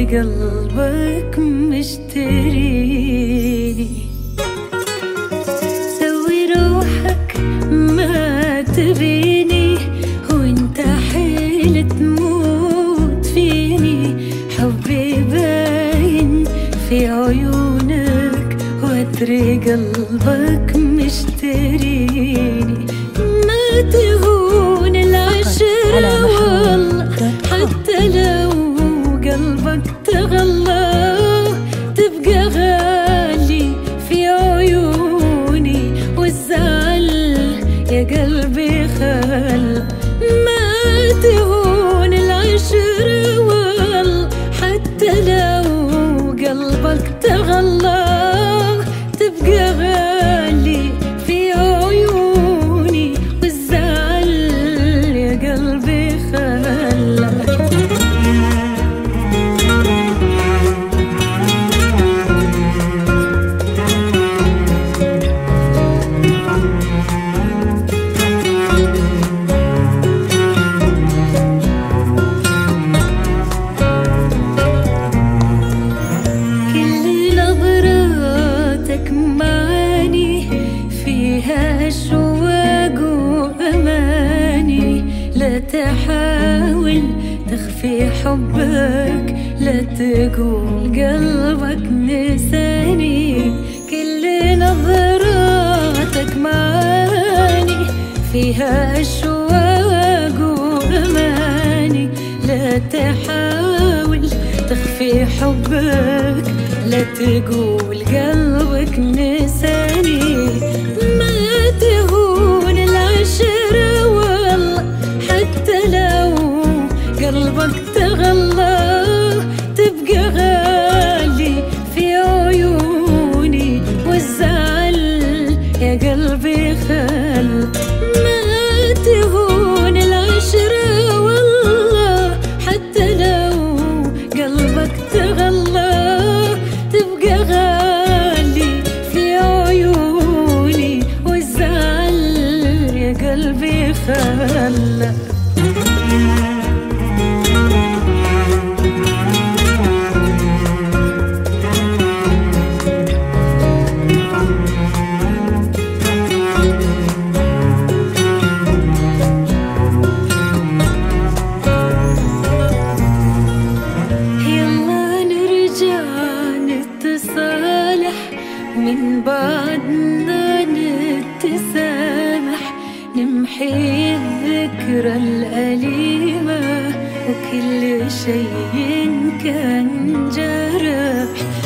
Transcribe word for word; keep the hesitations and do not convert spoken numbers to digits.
قلبك مشتريني. سوي روحك ما تبيني وانت حيل تموت فيني. حبي باين في عيونك وادري قلبك مشتريني. ما تهون العشرة والله حتى لو قلبك تغلى. تبقى غالي في عيوني والزعل يا قلبي خل. ما تهون العشرة والله حتى لو قلبك تغلى. تبقى غالي في عيوني والزعل يا قلبي خلى. أشواق وأماني لا تحاول تخفي حبك. لا تقول قلبك نساني. كل نظراتك معاني فيها أشواق وأماني. لا تحاول تخفي حبك. لا تقول قلبك نساني. ما تهون العشرة والله حتى لو قلبك تغلى. تبقى غالي في عيوني والزعل يا قلبي خل. ما تهون العشرة والله حتى لو قلبك تغلى. تبقى غالي في عيوني والزعل يا قلبي خلى. من بعدنا نتسامح نمحي الذكرى الأليمة وكل شيء كان جرح.